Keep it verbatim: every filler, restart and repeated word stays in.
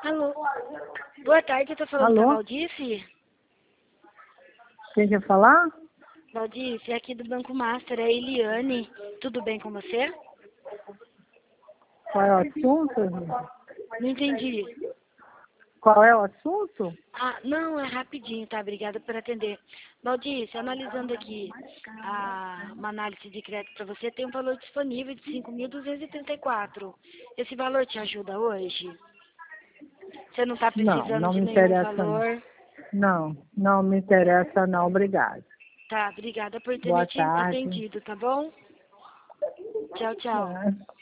Alô? Boa tarde, eu tô falando Alô? com a Valdice. Quem quer falar? Valdice, é aqui do Banco Master, é a Eliane. Tudo bem com você? Qual é o assunto? Não entendi. Qual é o assunto? Ah, não, é rapidinho, tá? Obrigada por atender. Valdice, analisando aqui a, uma análise de crédito para você, tem um valor disponível de cinco mil duzentos e trinta e quatro. Esse valor te ajuda hoje? Você não está Não, precisando não de me nenhum interessa. valor? Não, não me interessa não, obrigado. Tá, obrigada por ter me Boa tarde. atendido, tá bom? Tchau, tchau. É.